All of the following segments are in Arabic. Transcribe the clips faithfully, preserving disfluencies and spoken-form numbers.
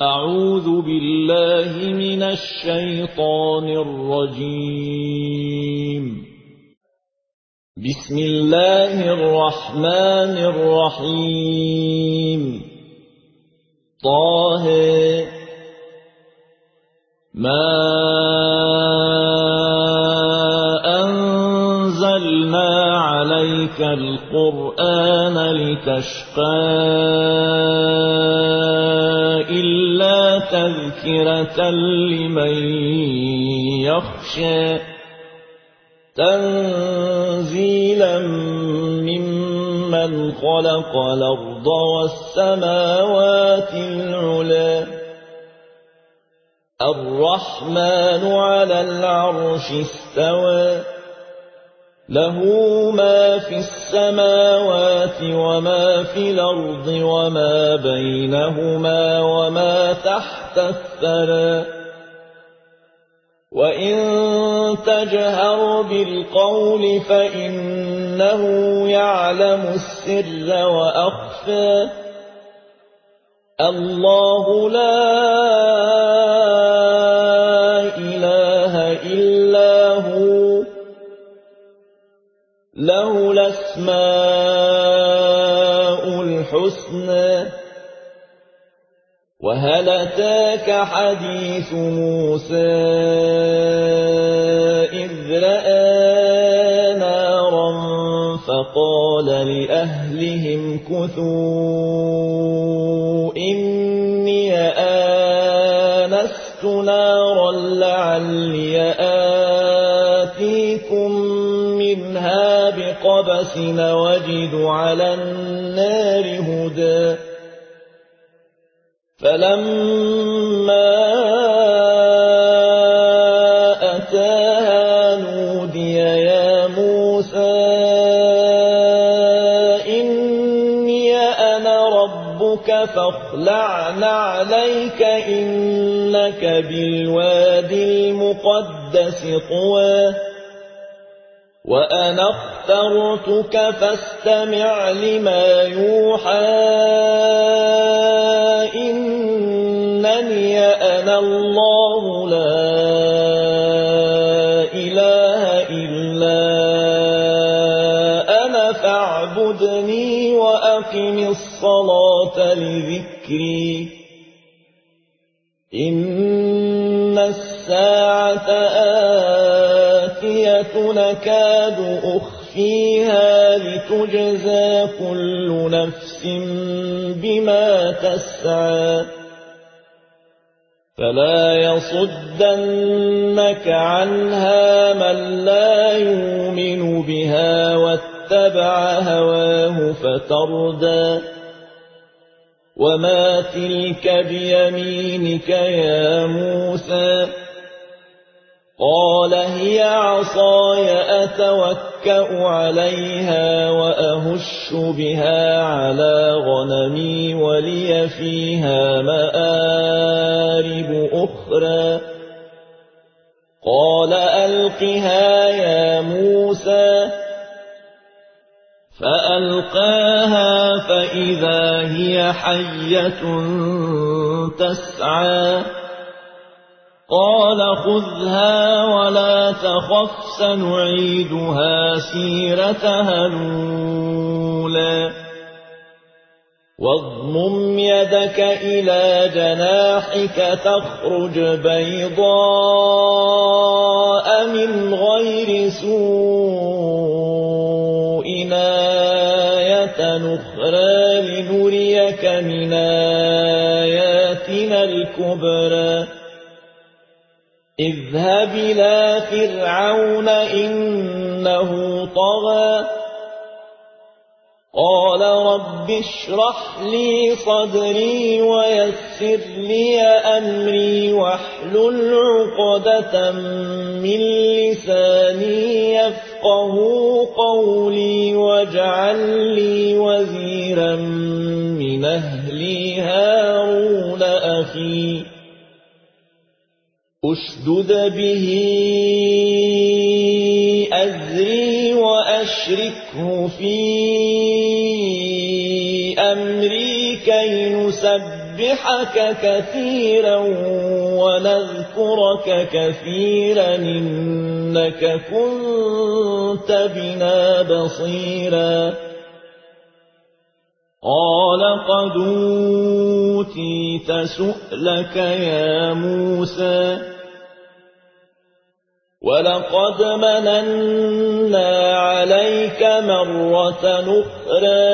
أعوذ بالله من الشيطان الرجيم. بسم الله الرحمن الرحيم. طه ما أنزلنا عليك القرآن لتشقى إلا تذكرة لمن يخشى تنزيلا ممن خلق الأرض والسماوات العلى الرحمن على العرش استوى له ما في السماوات وما في الأرض وما بينهما وما تحت الثرى وإن تجهر بالقول فإنه يعلم السر وأخفى الله لا إله إلا هو له الأسماء الحسنى وهل أتاك حديث موسى إذ رأى نارا فقال لأهلهم كثوا إني آنست نارا لعلي آتيكم منها بقبس وجد على النار هدى فلما أتاها نودي يا موسى إني أنا ربك فاخلع نعليك إنك بالوادي المقدس طوى وأنا اخترتك فاستمع لما يوحى إنني أنا الله لا إله إلا أنا فاعبدني وأقم الصلاة لذكري إن الساعة آتية نكاد أخفيها لتجزى كل نفس بما تسعى فلا يصدنك عنها من لا يؤمن بها واتبع هواه فتردى وما تلك بيمينك يا موسى قال هي عصاي أتوكأ عليها وأهش بها على غنمي ولي فيها مآرب أخرى قال ألقها يا موسى فألقاها فإذا هي حية تسعى قال خذها ولا تخف سنعيدها سيرتها الأولى واضمم يدك إلى جناحك تخرج بيضاء من غير سوء آية أخرى لنريك من آياتنا الكبرى اذهب إلى فرعون إنه طغى قال رب اشرح لي صدري ويسر لي أمري واحلل عقدة من لساني يفقه قولي واجعل لي وزيرا من أهلي هارون أخي أشدد به أزري وأشركه في أمري كي نسبحك ونسبحك كثيرا ونذكرك كثيرا إنك كنت بنا بصيرا قال قد أوتيت سؤلك يا موسى ولقد مننا عليك مرة أخرى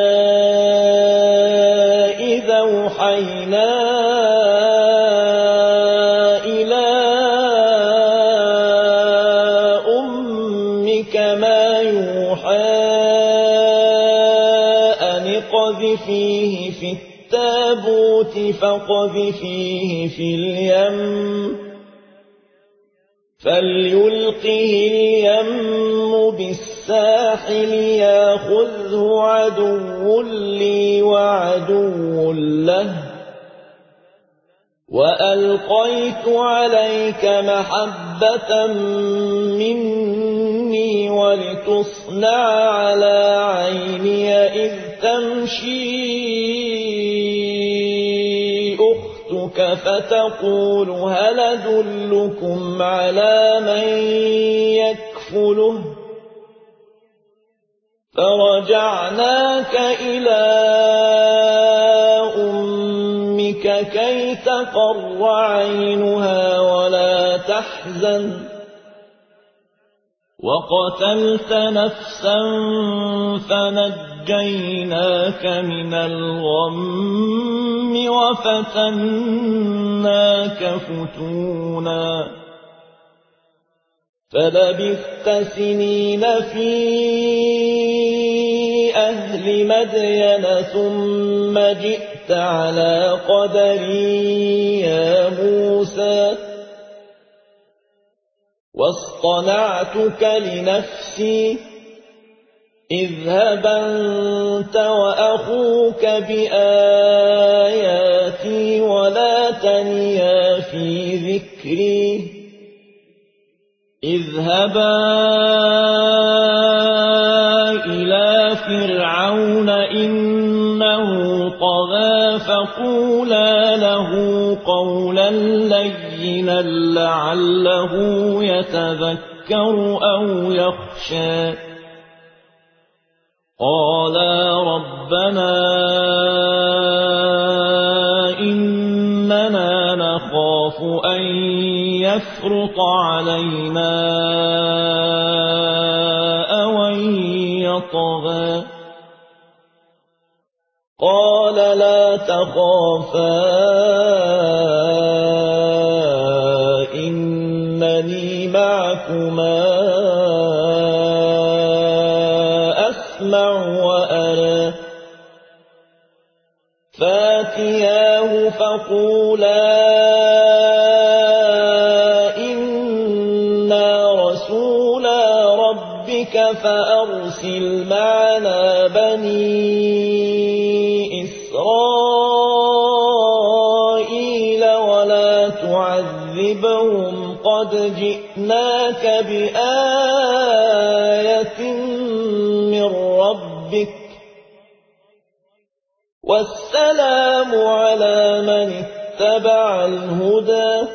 إذا أوحينا إلى أمك ما يوحى أن اقذفيه في التابوت فاقذفيه في اليم فليلقه اليم بالساحل ياخذه عدو لي وعدو له وألقيت عليك محبة مني ولتصنع على عيني إذ تمشي فتقول هل أدلكم على من يكفله فرجعناك إلى أمك كي تقر عينها ولا تحزن وقتلت نفسا فنجيناك من الغم وفتناك فتونا فلبثت سنين في أهل مدين ثم جئت على قدري يا موسى واصطنعتك لنفسي اذهب أنت وأخوك بآياتي ولا تنيا في ذكري اذهبا إلى فرعون إنه طغى فقولا له قولا لينا لعله يتذكر أو يخشى قالا ربنا إننا نخاف أن يفرط علينا أو أن يطغى قال لا تخافا إنني معكما أسمع وأرى فاتياه فقولا إنا رسولا ربك فأرسل معنا بني إسرائيل ولا تعذبهم قد جئناك بآية من ربك والسلام على من اتبع الهدى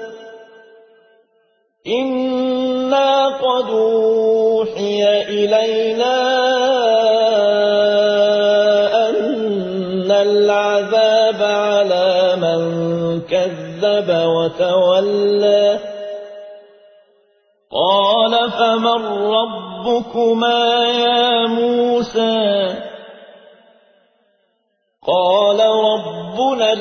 إنا قد أوحي إلينا أن العذاب على من كذب وتولى قال فمن ربكما يا موسى قال ربنا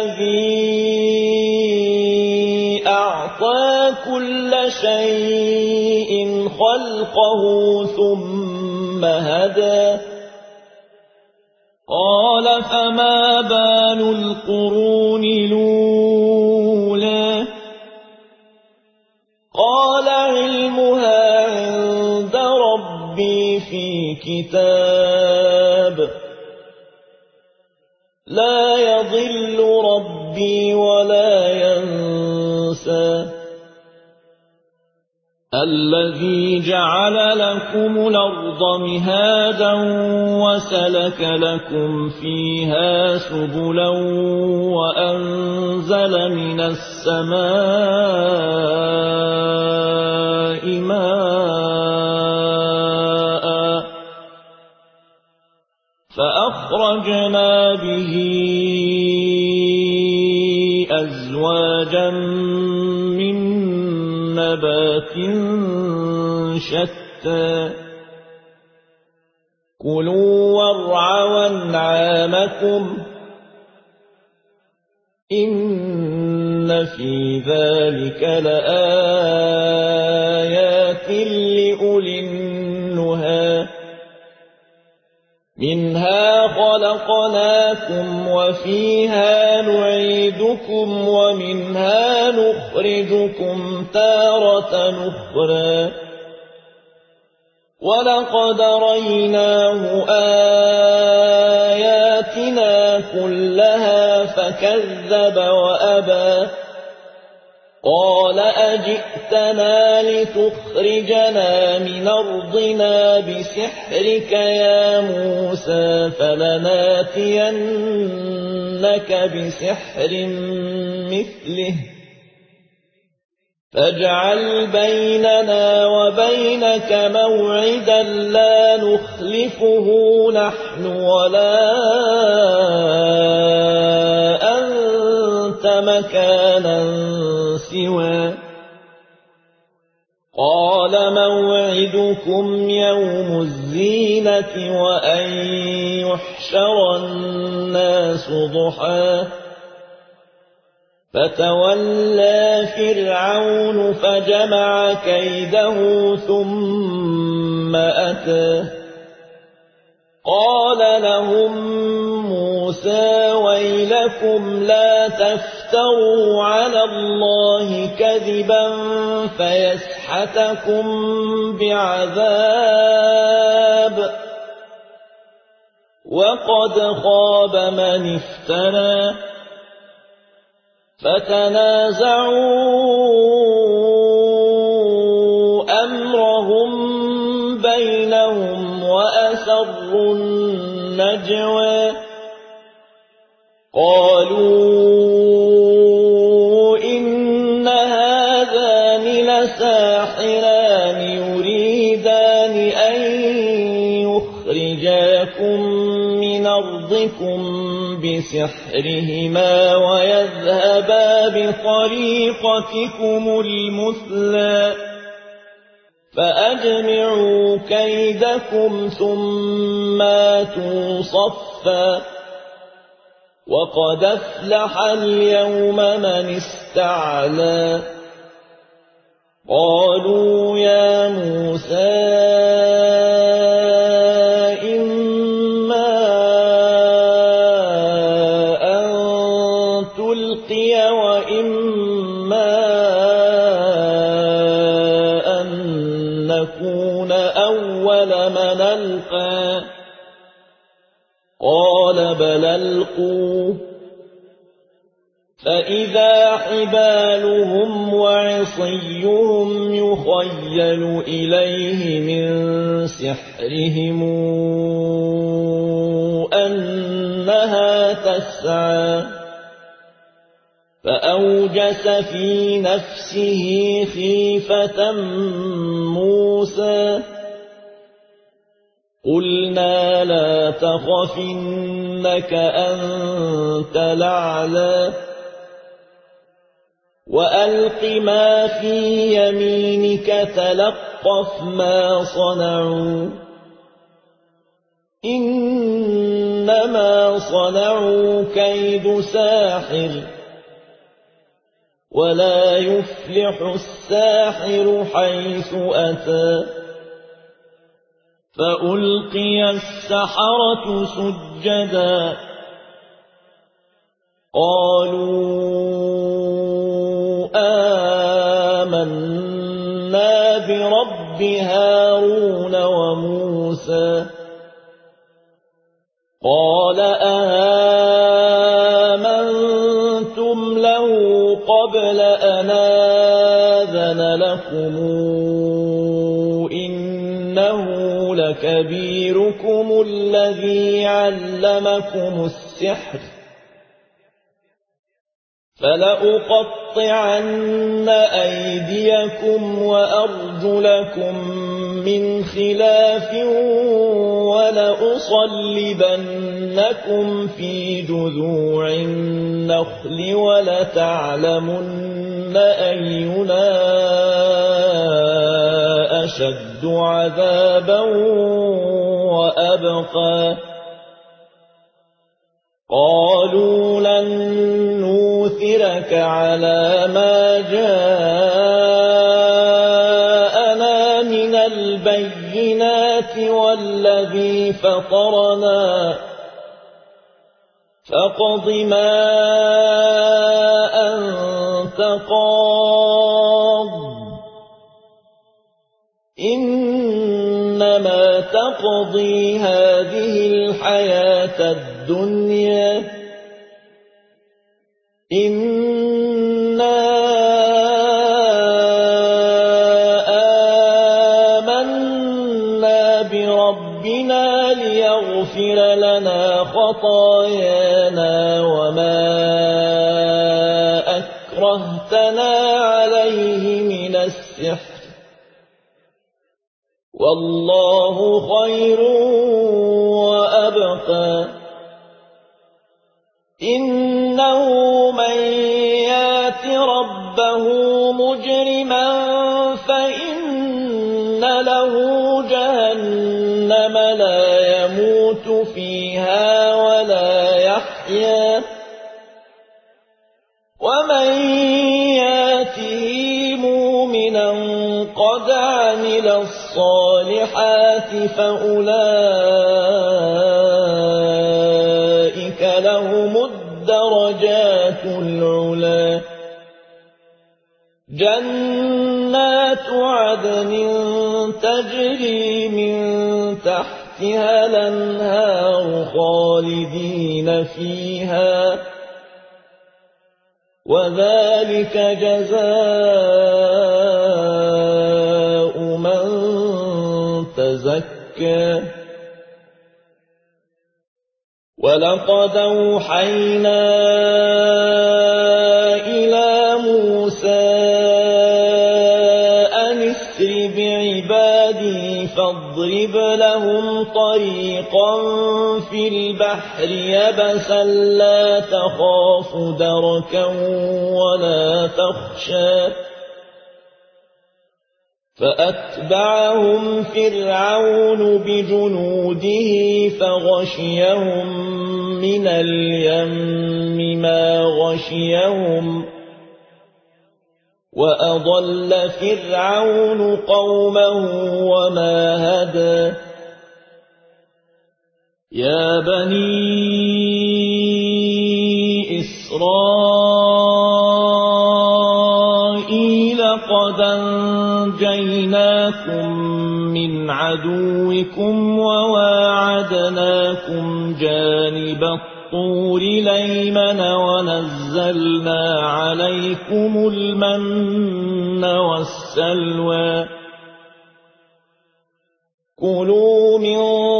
الذي أعطى كل شيء خلقه ثم هدى قال فما بال القرون الأولى قال علمها عند ربي في كتاب لا يضل ربي ولا ينسى الذي جعل لكم الأرض مهادا وسلك لكم فيها سبلا وأنزل من السماء ماء فأخرجنا به أزواجا من نبات شتى كلوا وارعوا أنعامكم إن في ذلك لآيات لأولي النهى منها خلقناكم وفيها نعيدكم ومنها نخرجكم تارة أخرى ولقد ريناه آياتنا كلها فكذب وأبى قال أجئتنا لتخرجنا من أرضنا بسحرك يا موسى فلناتينك بسحر مثله فاجعل بيننا وبينك موعدا لا نخلفه نحن ولا أنت مكانا سوى قال موعدكم يوم الزينة وأن يحشر الناس ضحى فتولى فرعون فجمع كيده ثم أتى قال لهم موسى ويلكم لا تفتروا على الله كذبا فيسحتكم بعذاب وقد خاب من افترى فتنازعوا أمرهم بينهم وأسروا النجوى قالوا إن هذان لساحران يريدان أن يخرجاكم من أرضكم بسحرهما ويذهبا بطريقتكم المثلى فأجمعوا كيدكم ثم آتوا صفا وقد أفلح اليوم من استعلى قالوا يا موسى وإما أن نكون أول من ألقى قال بل ألقوا فإذا حبالهم وعصيهم يخيل إليه من سحرهم أنها تسعى فأوجس في نفسه خيفة موسى قلنا لا تخف إنك أنت الأعلى وألق ما في يمينك تلقف ما صنعوا إنما صنعوا كيد ساحر ولا يفلح الساحر حيث أتى فألقي السحرة سجدا قالوا آمنا برب هارون وموسى قال آمنتم له قبل أن آذن لكم لكبيركم الذي علمكم السحر فلأقطعن أيديكم وأرجلكم من خلاف ولأصلبنكم في جذوع النخل ولتعلمن أينا أشد عذابا وأبقى قالوا لن نؤثرك على ما جاءنا من البينات والذي فطرنا فاقض ما أنت قاض إنما تقضي هذه الحياة الدنيا إنا آمنا بربنا ليغفر لنا خطايانا وما أكرهتنا عليه من السحر والله خير وأبقى إنه من يات ربه مجرما فإن له جهنم لا يموت فيها ولا يحيا ومن ياته مؤمنا قد عمل الصالحات فأولئك لهم الدرجات العلى جنات عدن تجري من تحتها الأنهار خالدين فيها وذلك جزاء من تزكى ولقد أوحينا إلى موسى أن اسر بعبادي فاضرب لهم طريقا في البحر يبسا لا تخاف دركا ولا تخشى فأتبعهم فرعون بجنوده فغشيهم من اليم ما غشيهم وأضل فرعون قومه وما هدى يا بني إسرائيل قد أنجيناكم من عدوكم وواعدناكم جانب الطور الأيمن ونزلنا عليكم المن والسلوى كلوا من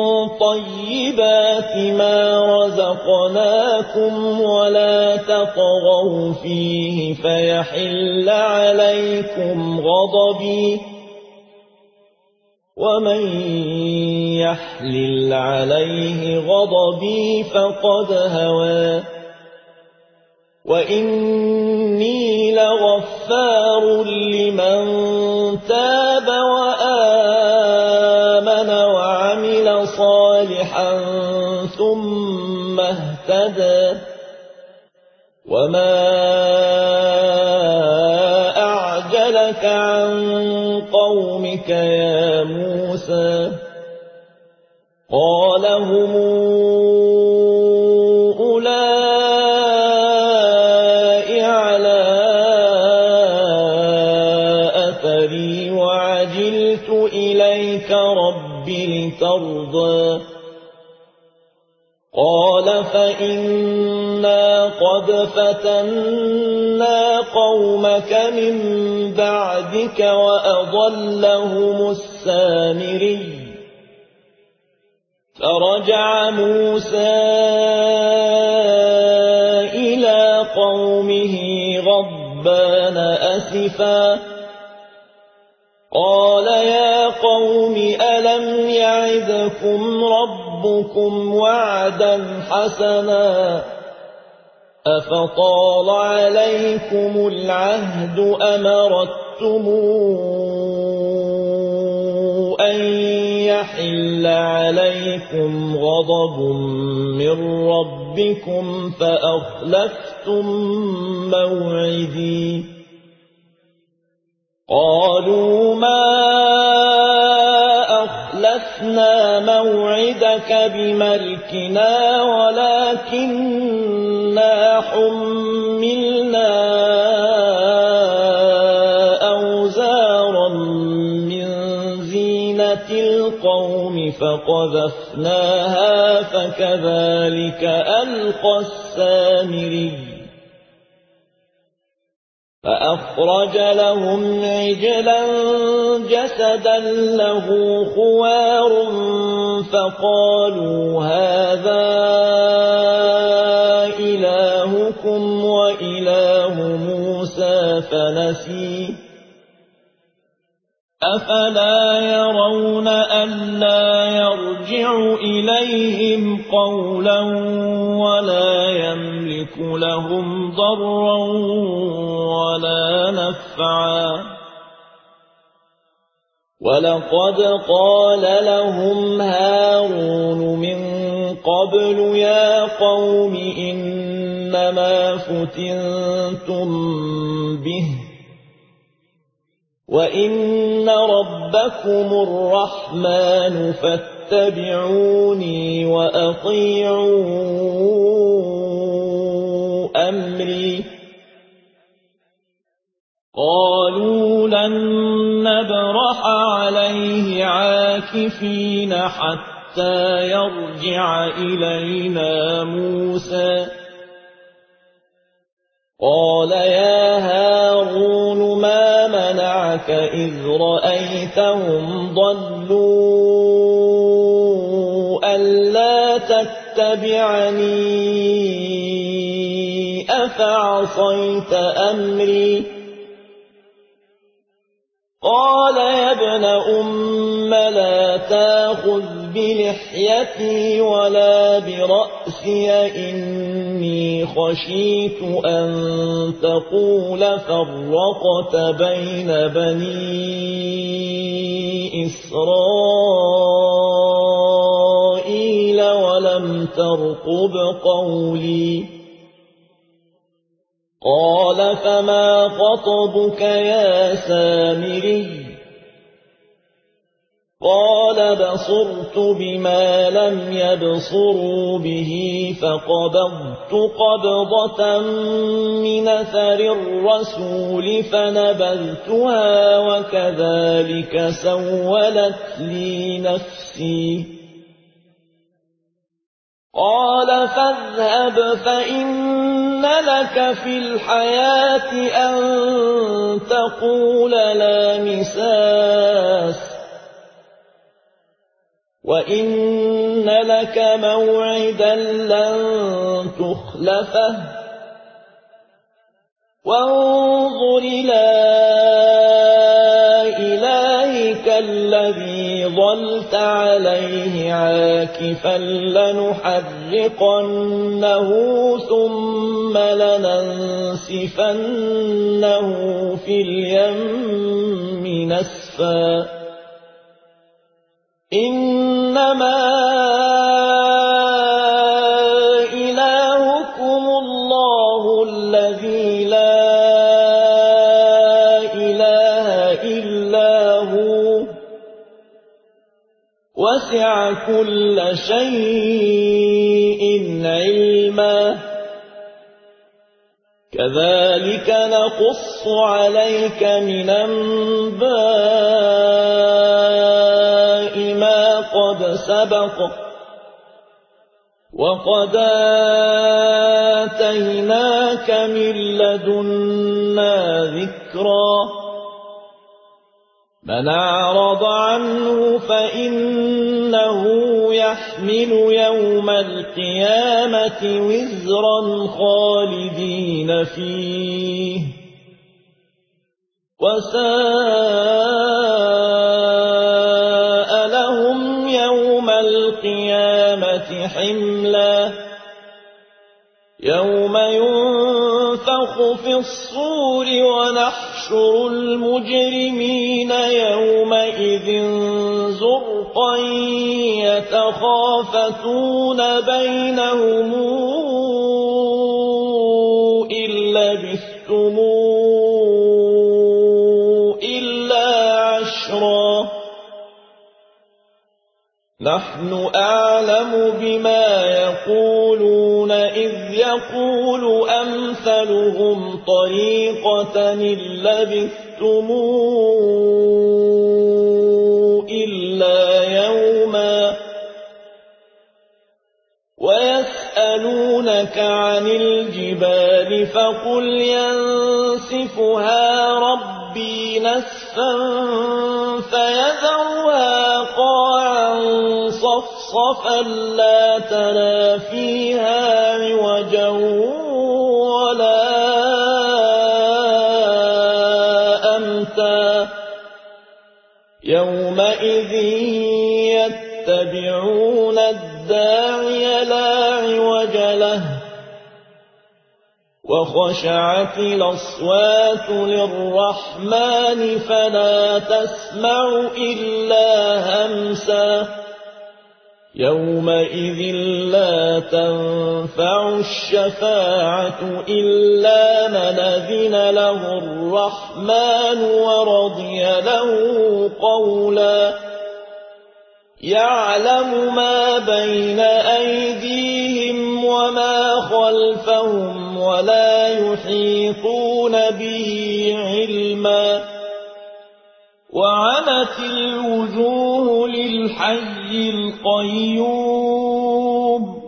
طيبات ما رزقناكم ولا تطغوا فيه فيحل عليكم غضبي ومن يحلل عليه غضبي فقد هوى وإني لغفار لمن تاب وآمن وعمل صالحا ثم اهتدى وما أعجلك عن قومك يا موسى قال هم أولئك على أثري وعجلت إليك رب لترضى قال فإنا قد فتنا قومك من بعدك وأضلهم السامري فرجع موسى إلى قومه غضبان أسفا قال يا قوم ألم يعدكم ربكم وعدا حسنا أفطال عليكم العهد أم أردتم أن يحل عليكم غضب من ربكم فأخلفتم موعدي قالوا ما أخلفنا موعدك بملكنا ولكننا حملنا أوزارا من زينة القوم فقذفناها فكذلك ألقى السامري فأخرج لهم عجلا جسدا له خوار فقالوا هذا إلهكم وإله موسى فنسي أفلا يرون ألا يرجع إليهم قولا ولا يملك لهم ضرا ولا نفعا ولقد قال لهم هارون من قبل يا قوم إنما فتنتم به وإن ربكم الرحمن فاتبعوني وأطيعوا أمري قالوا لن نبرح عليه عاكفين حتى يرجع إلينا موسى قال يا هارون ما منعك إذ رأيتهم ضلوا ألا تتبعني أفعصيت أمري قال يا ابن أم لا تأخذ بلحيتي ولا برأسي إني خشيت أن تقول فرقت بين بني إسرائيل ولم ترقب قولي قال فما خطبك يا سامري قال بصرت بما لم يبصروا به فقبضت قبضة من أثر الرسول فنبذتها وكذلك سولت لي نفسي قال فاذهب فإن لك في الحياة أن تقول لا مساس وإن لك موعدا لن تخلفه وانظر إلى إلهك الذي ظلت عليه عاكفا لنحرقنه ثم لننسفنه في اليم نسفا إنما إلهكم الله الذي لا إله إلا هو وسع كل شيء علما كذلك نقص عليك من أنباء ما قد سبق وقد آتيناك من لدنا ذكرا من أعرض عنه فإنه يحمل يوم القيامة وزرا خالدين فيه وساء لهم يوم القيامة حملا يوم ينفخ في الصور ونحشر المجرمين يومئذ زرقا يتخافتون بينهم إن لبثتم إلا عشرا نحن أعلم بما يقولون إذ يقول أمثلهم طريقة إن لبثتم إلا يوما ويسألونك عن الجبال فقل ينسفها ربي نسفا فيذرها قاعا صفصفا لا ترى فيها عوجا ولا أمتا يومئذ يتبعون الداعي لا عوج له وخشعت الأصوات للرحمن فلا تسمع إلا همسا يومئذ لا تنفع الشفاعة إلا من أذن له الرحمن ورضي له قولا يعلم ما بين أيديهم وما خلفهم ولا يحيطون به علما وعنت الوجوه للحي القيوم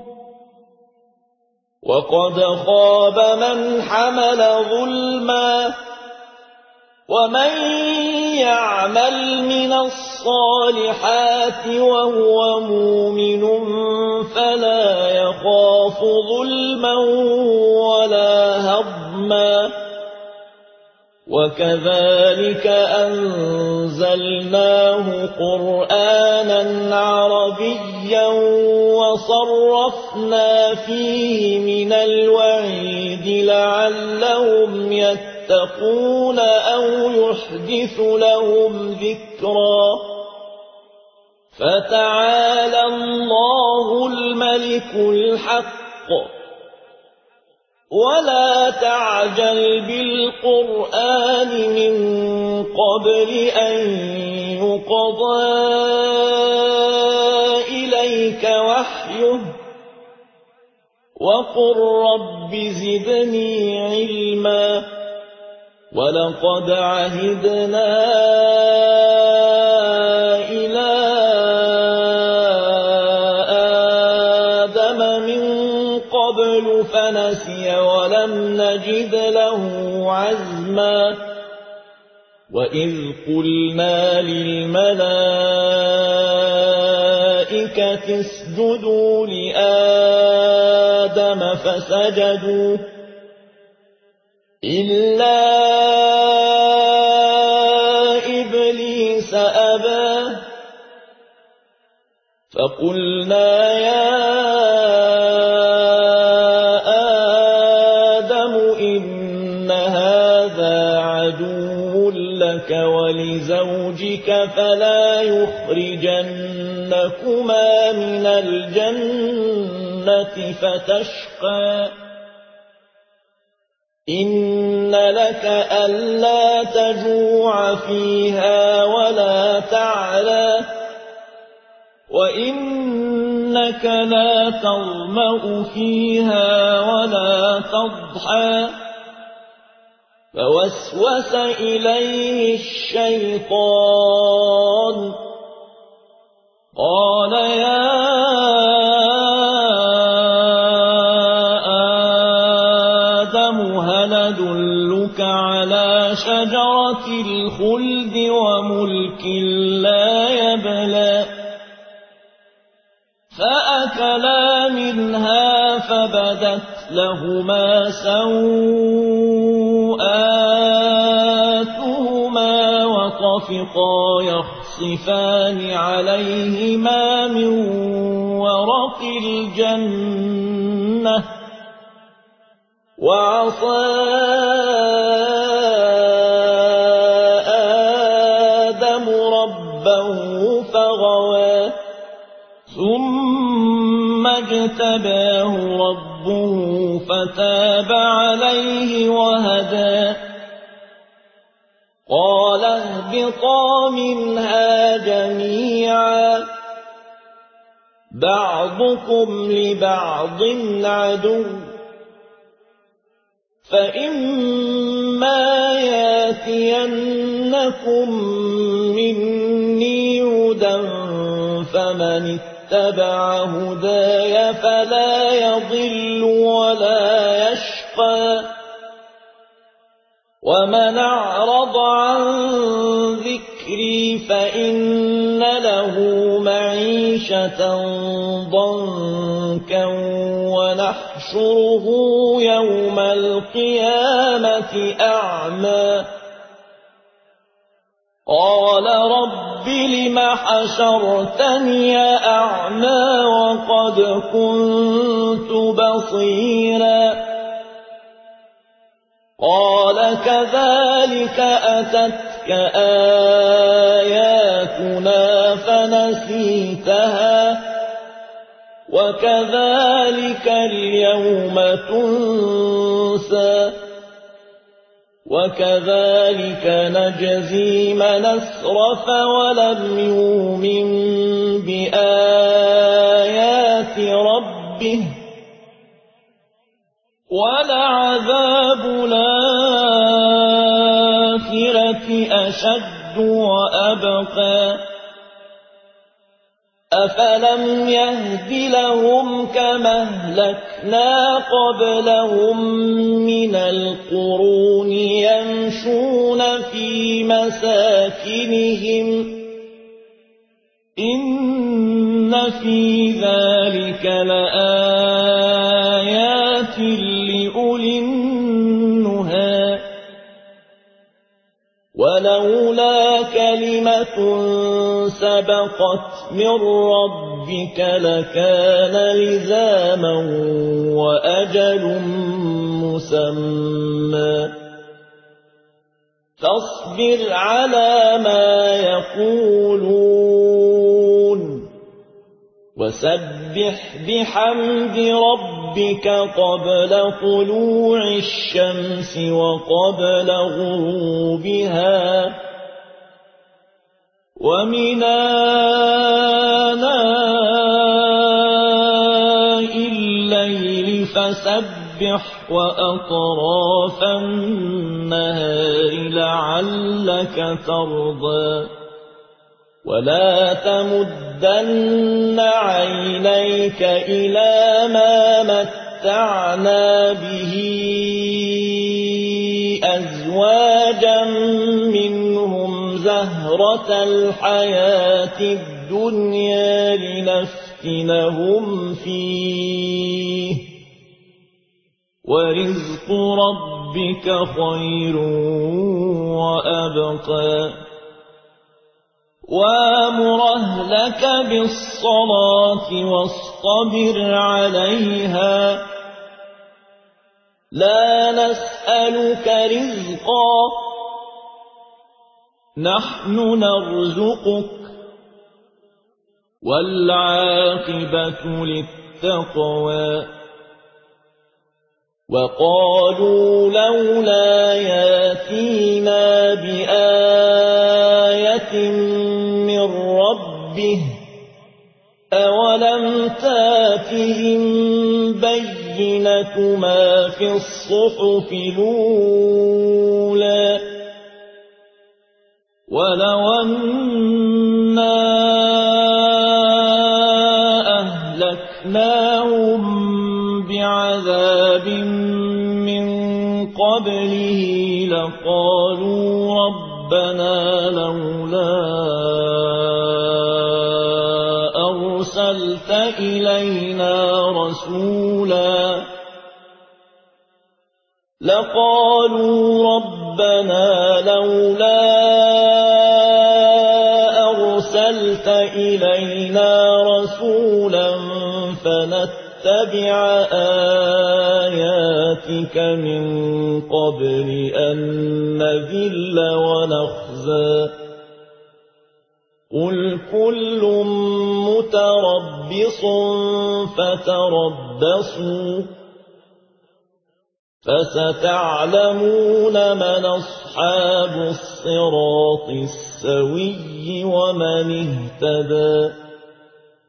وقد خاب من حمل ظلما ومن يعمل من الصالحات وهو مؤمن فلا يخاف ظلما ولا هضما وكذلك أنزلناه قرآنا عربيا وصرفنا فيه من الوعيد لعلهم يتقون أو يحدث لهم ذكرا فتعالى الله الملك الحق ولا تعجل بالقرآن من قبل أن يقضى إليك وحيه وقل رب زدني علما ولقد عهدنا إلى آدم من قبل فنسي ولم نجد له عزما وإذ قلنا للملائكة اسجدوا لآدم فسجدوا إلا إبليس أبى فقلنا يا آدم إن هذا عدو لك ولزوجك فلا يخرجنكما من الجنة فتشقى إن لك ألا تجوع فيها ولا تعلى وإنك لا تظمأ فيها ولا تضحى فوسوس إليه الشيطان قال يا أدلك على شجرة الخلد وملك لا يبلى فأكلا منها فبدت لهما سوآتهما وطفقا يخصفان عليهما من ورق الجنة وعصى آدم ربه فغوى ثم اجتباه ربه فتاب عليه وهدى قال اهبطا منها جميعا بعضكم لبعض عدو فإما ياتينكم مني هدى فمن اتبع هداي فلا يضل ولا يشقى ومن أعرض عن ذكري فإن له معيشة ضنكا ونحشره يوم القيامة أعمى قال رب لم حشرتني أعمى وقد كنت بصيرا قال كذلك أتتك آياتنا فنسيتها وكذلك اليوم تنسى وكذلك نجزي من أسرف ولم يؤمن بآيات ربه ولعذاب الآخرة أشد وأبقى أفلم يهد لهم كما أهلكنا قبلهم من القرون يمشون في مساكنهم إن في ذلك لآيات لأولي النهى ولولا كلمة سبقت من ربك لكان لزاما وأجل مسمى فاصبر على ما يقولون وسبح بحمد ربك قبل طلوع الشمس وقبل غروبها ومن آناء الليل فسبح وأطراف النهار لعلك ترضى ولا تمدن عينيك إلى ما متعنا به أزواجا منهم زهرة الحياة الدنيا لنفتنهم فيه ورزق ربك خير وأبقى وامر أهلك بالصلاة واصطبر عليها لا نسألك رزقا نحن نرزقك والعاقبة للتقوى وقالوا لولا ياتينا بآية من ربه أولم تاتهم بينة ما في الصحف الأولى ولو أنا أهلكناهم بعذاب من قبله لقالوا ربنا لولا أرسلت أرسلت إلينا رسولا لقالوا ربنا لولا أرسلت إلينا رسولا فنتبع آياتك من قبل أن نذل ونخزى قل كل متربص فتربصوا فستعلمون من أصحاب الصراط السوي ومن اهتدى